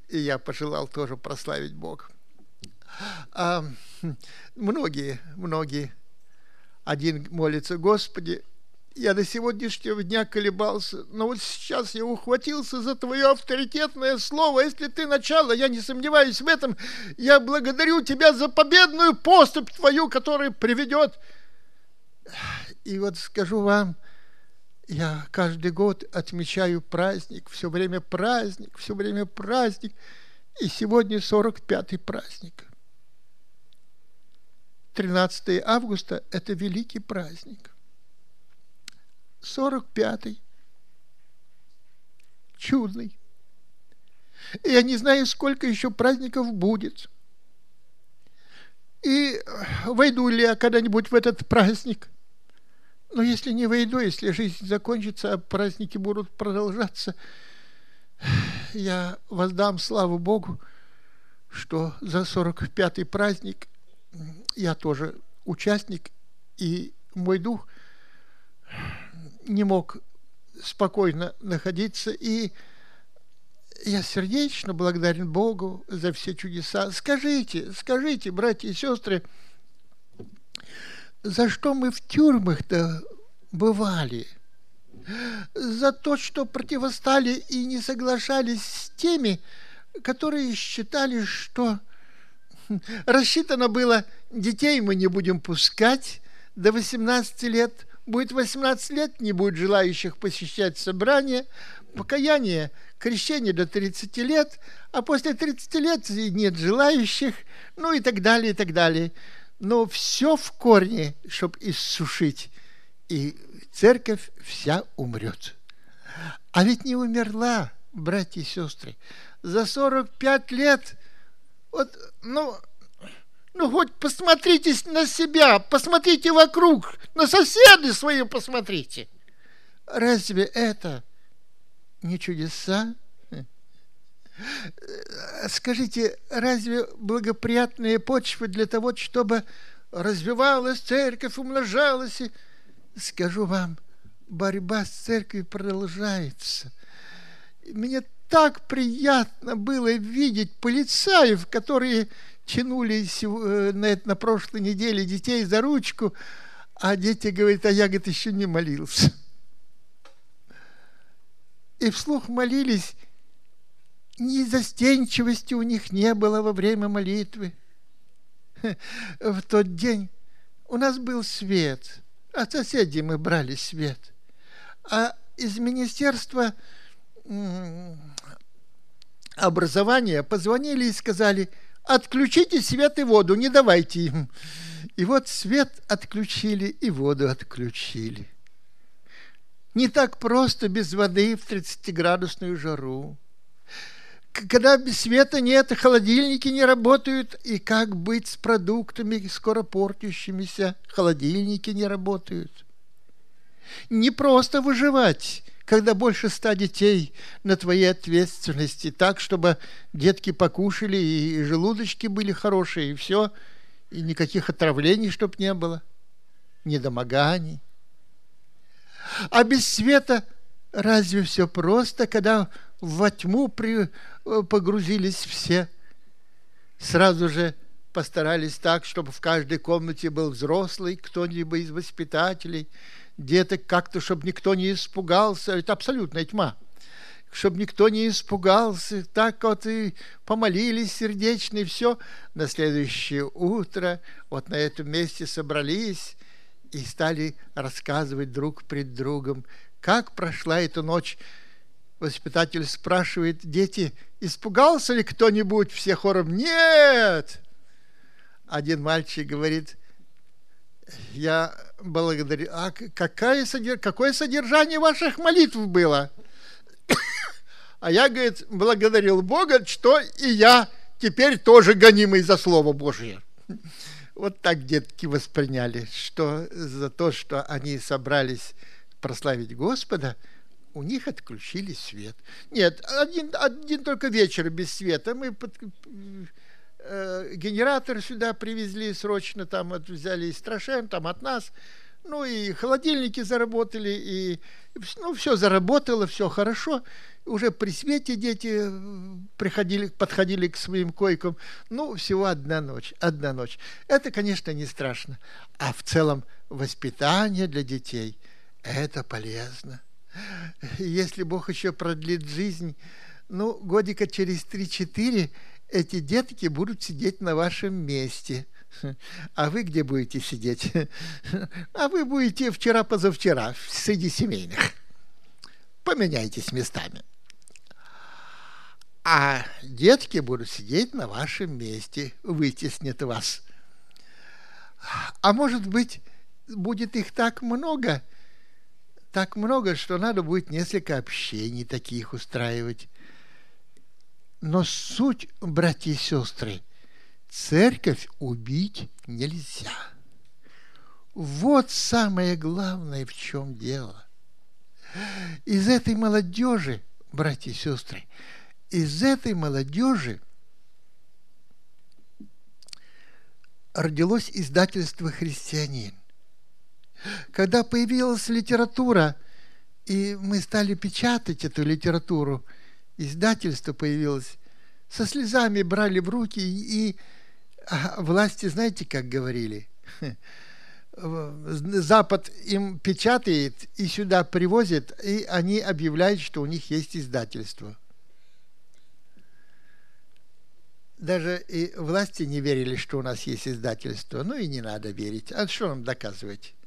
Speaker 1: и я пожелал тоже прославить Бога. А, многие, многие. Один молится: Господи, я до сегодняшнего дня колебался, но вот сейчас я ухватился за Твое авторитетное слово. Если Ты начало, я не сомневаюсь в этом, я благодарю Тебя за победную поступь Твою, которая приведет. И вот скажу вам, я каждый год отмечаю праздник, все время праздник, все время праздник, и сегодня сорок пятый праздник. тринадцатое августа – это великий праздник. сорок пятый. Чудный. И я не знаю, сколько еще праздников будет. И войду ли я когда-нибудь в этот праздник? Но если не войду, если жизнь закончится, а праздники будут продолжаться, я воздам славу Богу, что за сорок пятый праздник я тоже участник, и мой дух не мог спокойно находиться, и я сердечно благодарен Богу за все чудеса. Скажите, скажите, братья и сестры, за что мы в тюрьмах-то бывали? За то, что противостали и не соглашались с теми, которые считали, что рассчитано было: детей мы не будем пускать до восемнадцати лет, будет восемнадцать лет, не будет желающих посещать собрания, покаяние, крещение до тридцати лет, а после тридцати лет нет желающих, ну и так далее, и так далее. Но все в корне, чтобы иссушить, и церковь вся умрет. А ведь не умерла, братья и сестры. За сорок пять лет, вот, ну, ну хоть посмотрите на себя, посмотрите вокруг, на соседей свои посмотрите. Разве это не чудеса? Скажите, разве благоприятные почвы для того, чтобы развивалась церковь, умножалась? И скажу вам, борьба с церковью продолжается. Мне так приятно было видеть полицаев, которые тянули на, на прошлой неделе детей за ручку, а дети говорят: а я, говорит, еще не молился. И вслух молились. Ни застенчивости у них не было во время молитвы. В тот день у нас был свет, от соседей мы брали свет. А из Министерства образования позвонили и сказали: отключите свет и воду, не давайте им. И вот свет отключили и воду отключили. Не так просто без воды в тридцатиградусную жару. Когда без света нет, холодильники не работают, и как быть с продуктами скоро портящимися? Холодильники не работают. Не просто выживать, когда больше ста детей на твоей ответственности, так, чтобы детки покушали, и желудочки были хорошие, и все, и никаких отравлений, чтоб не было, недомоганий. А без света разве все просто, когда во тьму при, погрузились все? Сразу же постарались так, чтобы в каждой комнате был взрослый, кто-либо из воспитателей, деток как-то, чтобы никто не испугался. Это абсолютная тьма. Чтобы никто не испугался, так вот и помолились сердечно, и все. На следующее утро вот на этом месте собрались и стали рассказывать друг пред другом, как прошла эта ночь. Воспитатель спрашивает: дети, испугался ли кто-нибудь? Все хором: нет. Один мальчик говорит: я благодарю. А какое, содер... какое содержание ваших молитв было? А я, говорит, благодарил Бога, что и я теперь тоже гонимый за Слово Божие. Вот так детки восприняли, что за то, что они собрались прославить Господа, у них отключили свет. Нет, один, один только вечер без света. Мы под, э, генератор сюда привезли срочно, там вот, взяли из Страшен, там от нас. Ну и холодильники заработали, и ну, все заработало, все хорошо. Уже при свете дети приходили, подходили к своим койкам. Ну, всего одна ночь, одна ночь. Это, конечно, не страшно. А в целом воспитание для детей – это полезно. Если Бог еще продлит жизнь, ну, годика через три-четыре эти детки будут сидеть на вашем месте. А вы где будете сидеть? А вы будете вчера-позавчера среди семейных. Поменяйтесь местами. А детки будут сидеть на вашем месте, вытеснят вас. А может быть, будет их так много, так много, что надо будет несколько общений таких устраивать. Но суть, братья и сестры, церковь убить нельзя. Вот самое главное, в чем дело. Из этой молодежи, братья и сестры, из этой молодежи родилось издательство «Христианин». Когда появилась литература, и мы стали печатать эту литературу, издательство появилось, со слезами брали в руки, и власти, знаете, как говорили? Запад им печатает и сюда привозит, и они объявляют, что у них есть издательство. Даже и власти не верили, что у нас есть издательство. Ну и не надо верить. А что нам доказывать?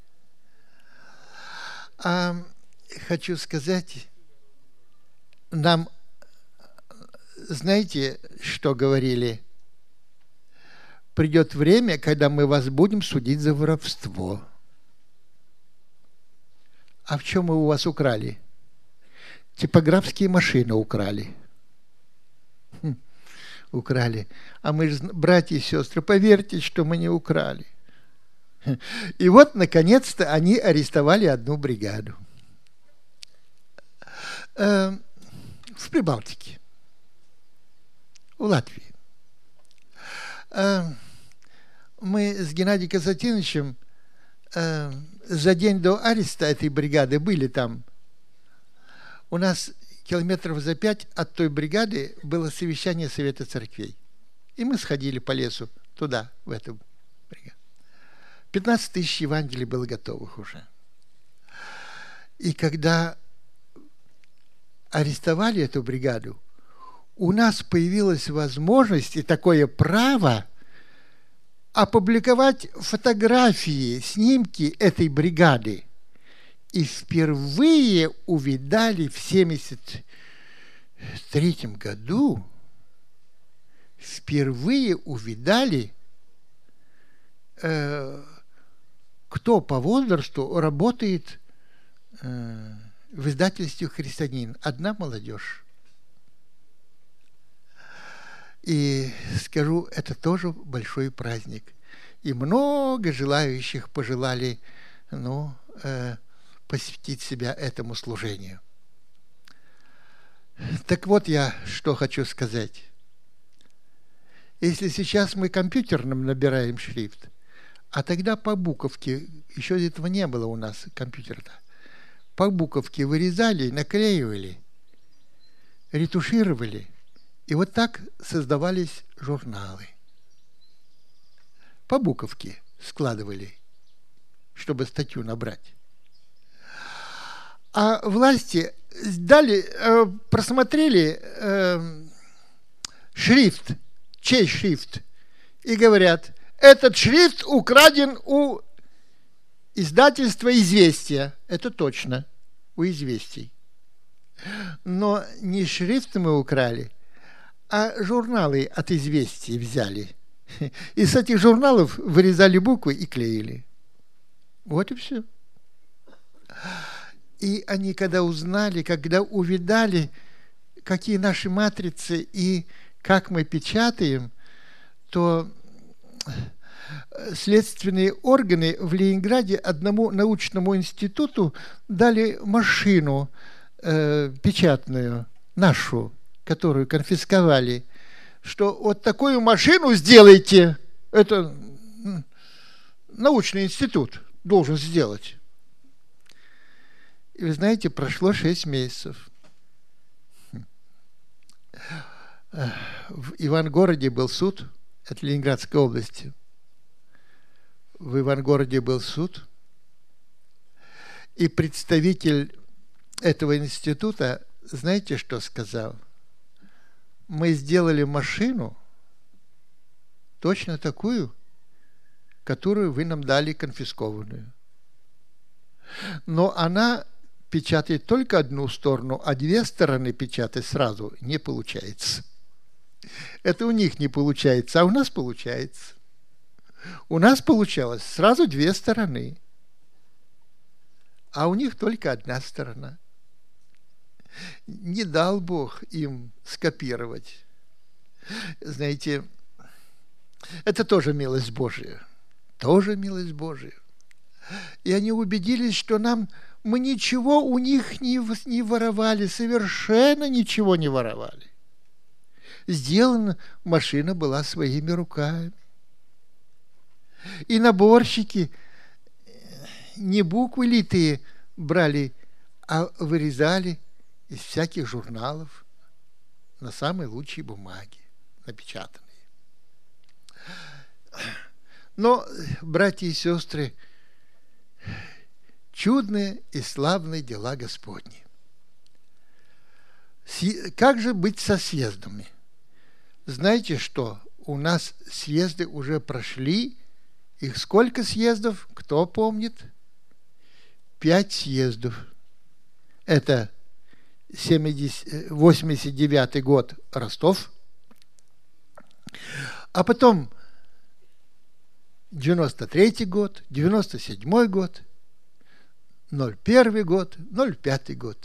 Speaker 1: А, хочу сказать, нам, знаете, что говорили? Придет время, когда мы вас будем судить за воровство. А в чем мы у вас украли? Типографские машины украли. Хм. Украли. А мы же, братья и сестры, поверьте, что мы не украли. И вот, наконец-то, они арестовали одну бригаду. Э, в Прибалтике. В Латвии. Э, мы с Геннадием Константиновичем э, за день до ареста этой бригады были там. У нас километров за пять от той бригады было совещание Совета Церквей. И мы сходили по лесу туда, в эту бригаду. пятнадцать тысяч Евангелий было готовых уже. И когда арестовали эту бригаду, у нас появилась возможность и такое право опубликовать фотографии, снимки этой бригады. И впервые увидали в семьдесят третьем году, впервые увидали, э, кто по возрасту работает э, в издательстве «Христианин». Одна молодежь. И скажу, это тоже большой праздник. И много желающих пожелали, ну, э, посвятить себя этому служению. Так вот я что хочу сказать. Если сейчас мы компьютерным набираем шрифт, а тогда по буковке, еще этого не было у нас компьютера-то, по буковке вырезали, наклеивали, ретушировали, и вот так создавались журналы. По буковке складывали, чтобы статью набрать. А власти дали, э, просмотрели э, шрифт, чей шрифт, и говорят, этот шрифт украден у издательства «Известия». Это точно, у «Известий». Но не шрифт мы украли, а журналы от «Известий» взяли. И с этих журналов вырезали буквы и клеили. Вот и все. И они, когда узнали, когда увидали, какие наши матрицы и как мы печатаем, то следственные органы в Ленинграде одному научному институту дали машину э, печатную, нашу, которую конфисковали, что вот такую машину сделайте, это научный институт должен сделать. И вы знаете, прошло шесть месяцев. В Ивангороде был суд, это Ленинградской области. В Ивангороде был суд, и представитель этого института, знаете, что сказал? Мы сделали машину точно такую, которую вы нам дали конфискованную. Но она печатает только одну сторону, а две стороны печатать сразу не получается. Это у них не получается, а у нас получается. У нас получалось сразу две стороны, а у них только одна сторона. Не дал Бог им скопировать. Знаете, это тоже милость Божия. Тоже милость Божия. И они убедились, что нам мы ничего у них не, не воровали, совершенно ничего не воровали. Сделана машина была своими руками. И наборщики не буквы литые брали, а вырезали из всяких журналов на самой лучшей бумаге, напечатанные. Но, братья и сестры, чудные и славные дела Господни. Как же быть со съездами? Знаете что? У нас съезды уже прошли. Их сколько съездов? Кто помнит? Пять съездов. Это восемьдесят девятый год Ростов. А потом девяносто третий год, девяносто седьмой год, ноль первый год, ноль пятый год.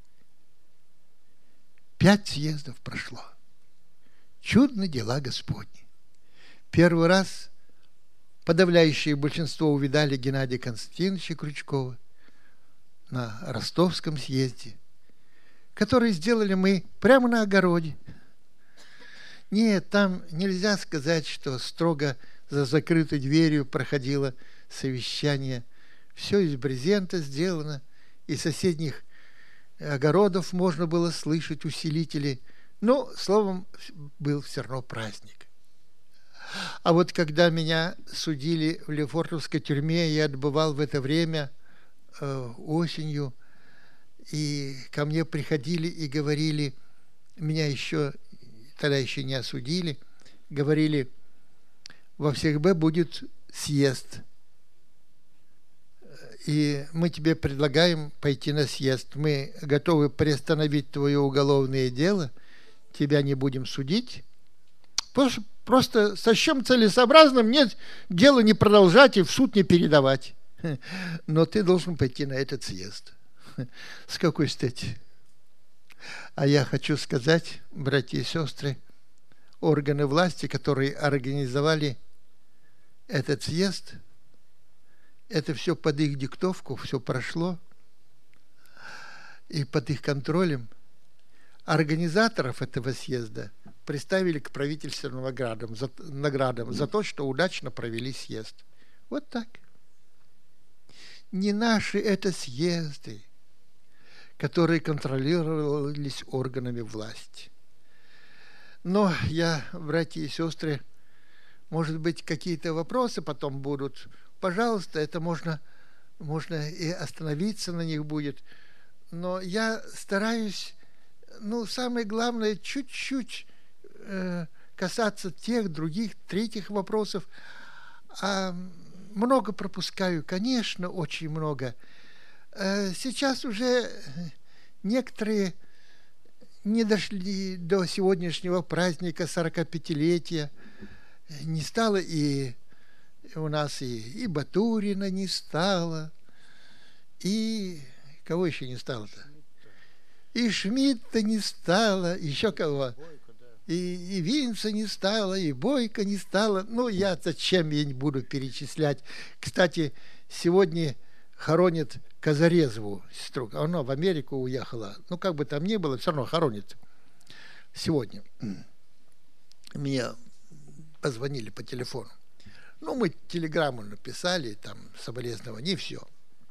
Speaker 1: Пять съездов прошло. Чудные дела Господни. Первый раз подавляющее большинство увидали Геннадия Константиновича Крючкова на Ростовском съезде, который сделали мы прямо на огороде. Нет, там нельзя сказать, что строго за закрытой дверью проходило совещание. Все из брезента сделано, из соседних огородов можно было слышать усилители. Но, словом, был все равно праздник. А вот когда меня судили в Лефортовской тюрьме, я отбывал в это время э, осенью, и ко мне приходили и говорили, меня еще, тогда еще не осудили, говорили, во всех Б будет съезд, и мы тебе предлагаем пойти на съезд. Мы готовы приостановить твое уголовное дело, тебя не будем судить, просто, просто сочтем целесообразным нет дело не продолжать и в суд не передавать. Но ты должен пойти на этот съезд. С какой стати? А я хочу сказать, братья и сестры, органы власти, которые организовали этот съезд, это все под их диктовку, все прошло, и под их контролем. Организаторов этого съезда представили к правительственным наградам за, наградам за то, что удачно провели съезд. Вот так. Не наши это съезды, которые контролировались органами власти. Но я, братья и сестры, может быть, какие-то вопросы потом будут. Пожалуйста, это можно, можно и остановиться на них будет. Но я стараюсь, ну, самое главное, чуть-чуть э, касаться тех, других, третьих вопросов. А много пропускаю, конечно, очень много. Э, сейчас уже некоторые не дошли до сегодняшнего праздника сорокапятилетия. Не стало и у нас и, и Батурина не стало, и кого еще не стало-то? И Шмидта не стало, еще кого? И, и Винца не стало, и Бойко не стало. Ну, я зачем я не буду перечислять. Кстати, сегодня хоронит Казарезову сестру. Она в Америку уехала. Ну, как бы там ни было, все равно хоронит сегодня. Мне позвонили по телефону. Ну, мы телеграмму написали, там, соболезнования, и все.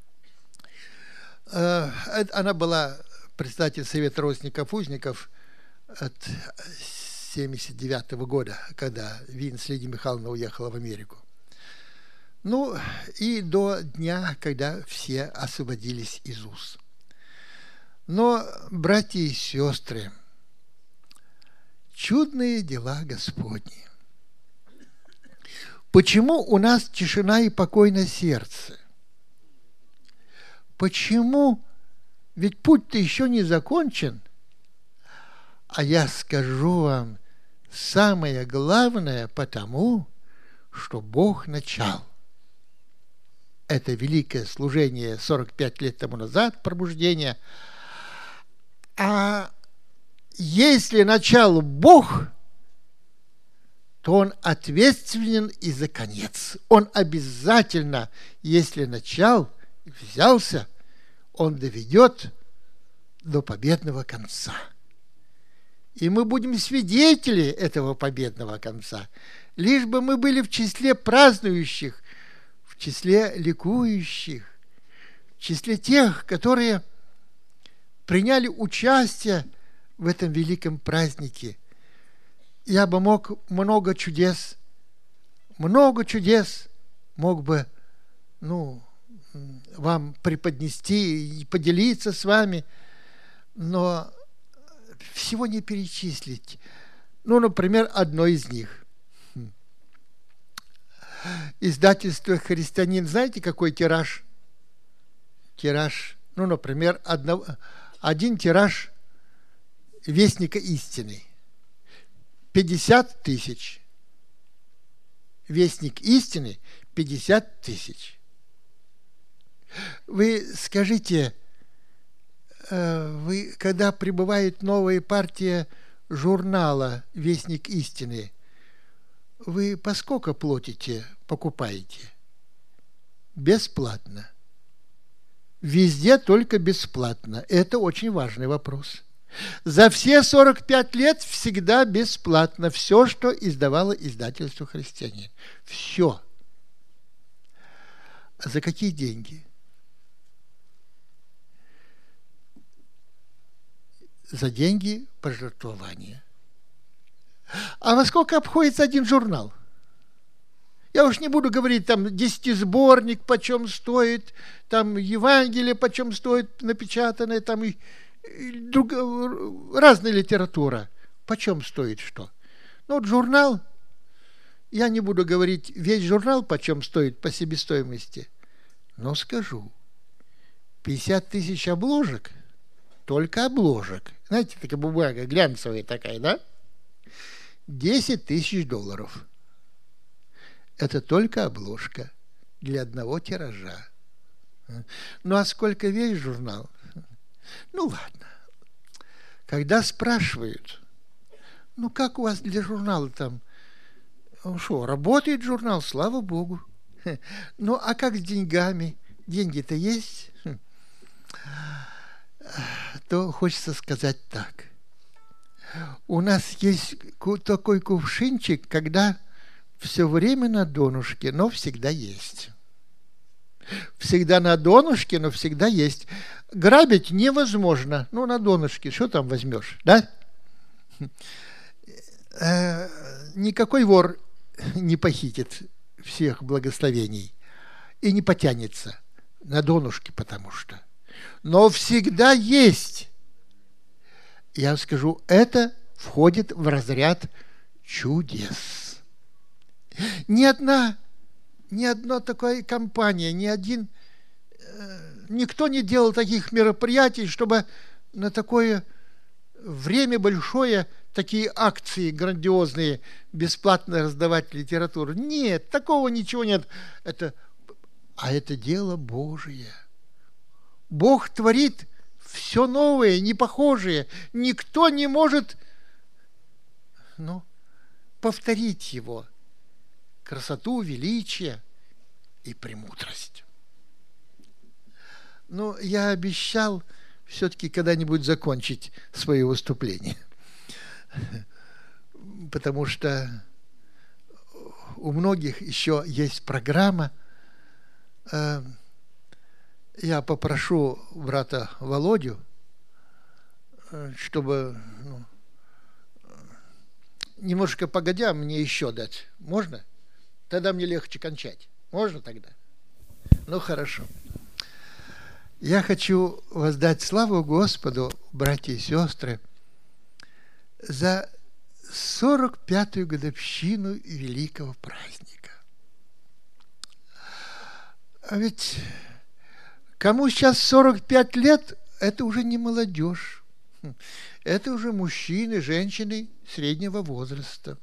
Speaker 1: Она была председатель Совета родственников узников от семьдесят девятого года, когда Винс Лидия Михайловна уехала в Америку. Ну, и до дня, когда все освободились из уз. Но, братья и сестры, чудные дела Господни. Почему у нас тишина и покой на сердце? Почему? Ведь путь-то еще не закончен. А я скажу вам, самое главное потому, что Бог начал. Это великое служение сорок пять лет тому назад, пробуждение. А если начал Бог, то Он ответственен и за конец. Он обязательно, если начал, взялся, Он доведет до победного конца. И мы будем свидетели этого победного конца. Лишь бы мы были в числе празднующих, в числе ликующих, в числе тех, которые приняли участие в этом великом празднике. Я бы мог много чудес, много чудес мог бы, ну, вам преподнести и поделиться с вами, но всего не перечислить. Ну, например, одно из них. Издательство «Христианин». Знаете, какой тираж? Тираж, ну, например, одно, один тираж «Вестника истины». пятьдесят тысяч. «Вестник истины» пятьдесят тысяч. Вы скажите, вы, когда прибывает новая партия журнала «Вестник истины», вы по сколько платите, покупаете? Бесплатно. Везде только бесплатно. Это очень важный вопрос. За все сорок пять лет всегда бесплатно все, что издавало издательство «Христианин». Все. А за какие деньги? За деньги пожертвования. А во сколько обходится один журнал? Я уж не буду говорить, там, десятисборник почем стоит, там, Евангелие почем стоит напечатанное, там, и, и друг, разная литература. Почем стоит что? Ну, вот журнал, я не буду говорить, весь журнал почем стоит по себестоимости, но скажу, пятьдесят тысяч обложек, только обложек. Знаете, такая бумага глянцевая такая, да? десять тысяч долларов. Это только обложка для одного тиража. Ну, а сколько весь журнал? Ну, ладно. Когда спрашивают, ну, как у вас для журнала там? Ну, что, работает журнал, слава Богу. Ну, а как с деньгами? Деньги-то есть? То хочется сказать так. У нас есть такой кувшинчик, когда все время на донышке, но всегда есть. Всегда на донышке, но всегда есть. Грабить невозможно. Ну, на донышке, что там возьмешь, да? Никакой вор не похитит всех благословений и не потянется на донышке, потому что. Но всегда есть. Я скажу, это входит в разряд чудес. Ни одна, ни одна такая компания, ни один, э, никто не делал таких мероприятий, чтобы на такое время большое такие акции грандиозные, бесплатно раздавать литературу. Нет, такого ничего нет. Это, а это дело Божие. Бог творит все новое, непохожее. Никто не может, ну, повторить его красоту, величие и премудрость. Но я обещал все-таки когда-нибудь закончить свое выступление, потому что у многих еще есть программа. Я попрошу брата Володю, чтобы ну, немножко погодя мне еще дать. Можно? Тогда мне легче кончать. Можно тогда? Ну, хорошо. Я хочу воздать славу Господу, братья и сестры, за сорок пятую годовщину великого праздника. А ведь кому сейчас сорок пять лет, это уже не молодежь. Это уже мужчины, женщины среднего возраста.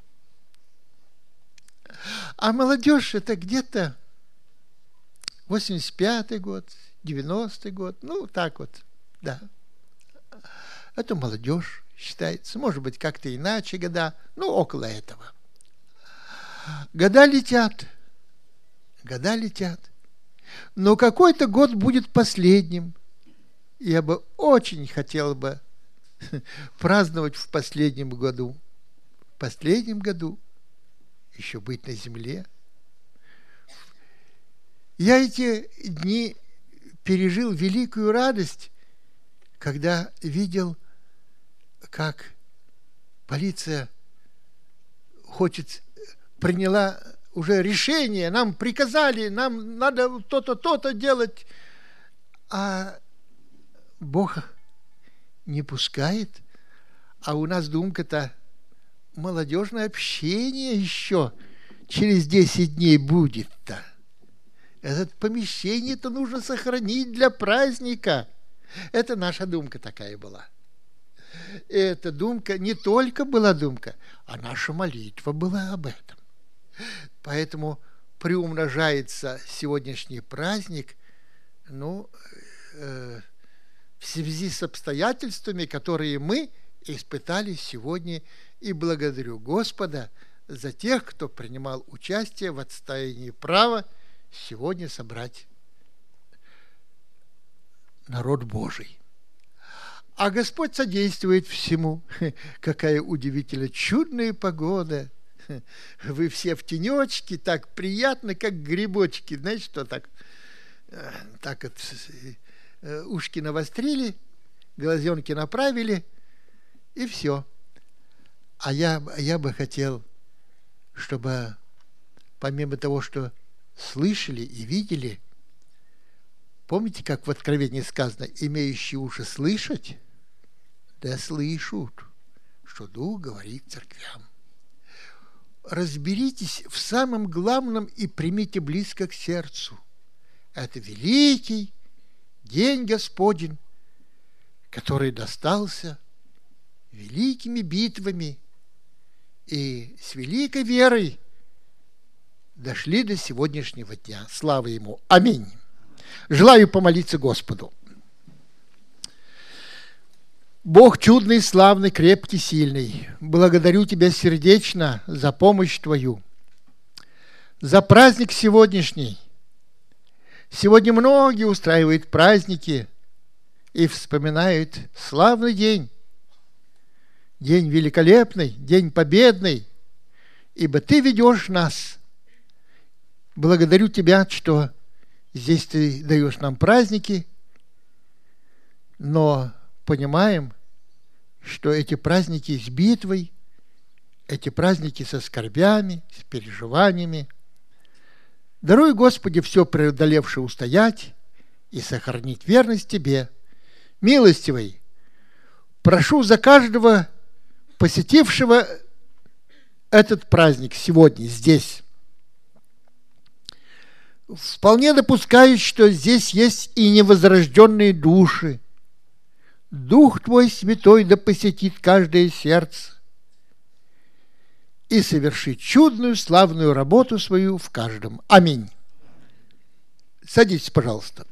Speaker 1: А молодежь это где-то восемьдесят пятый год, девяностый год, ну так вот, да. Это молодежь считается, может быть, как-то иначе года, ну около этого. Года летят, года летят. Но какой-то год будет последним. Я бы очень хотел бы праздновать в последнем году. В последнем году еще быть на земле. Я эти дни пережил великую радость, когда видел, как полиция хочет, приняла уже решение, нам приказали, нам надо то-то, то-то делать, а Бог не пускает, а у нас думка-то молодежное общение еще через десять дней будет-то. Это помещение-то нужно сохранить для праздника. Это наша думка такая была. Эта думка не только была думка, а наша молитва была об этом. Поэтому приумножается сегодняшний праздник, ну, э, в связи с обстоятельствами, которые мы испытали сегодня, и благодарю Господа за тех, кто принимал участие в отстаивании права сегодня собрать народ Божий. А Господь содействует всему. Какая удивительно чудная погода. Вы все в тенечке, так приятно, как грибочки. Знаете, что так? Так вот, ушки навострили, глазенки направили, и все. А я, я бы хотел, чтобы помимо того, что слышали и видели, помните, как в Откровении сказано, имеющие уши слышать, да слышат, что Дух говорит церквям. Разберитесь в самом главном и примите близко к сердцу. Это великий день Господень, который достался великими битвами и с великой верой дошли до сегодняшнего дня. Слава Ему. Аминь. Желаю помолиться Господу. Бог чудный, славный, крепкий, сильный, благодарю Тебя сердечно за помощь Твою, за праздник сегодняшний. Сегодня многие устраивают праздники и вспоминают славный день, день великолепный, день победный, ибо Ты ведешь нас. Благодарю Тебя, что здесь Ты даешь нам праздники, но понимаем, что эти праздники с битвой, эти праздники со скорбями, с переживаниями. Даруй, Господи, все преодолевшее устоять и сохранить верность Тебе. Милостивый, прошу за каждого посетившего этот праздник сегодня, здесь. Вполне допускаю, что здесь есть и невозрожденные души. Дух Твой Святой да посетит каждое сердце и совершит чудную, славную работу свою в каждом. Аминь. Садитесь, пожалуйста.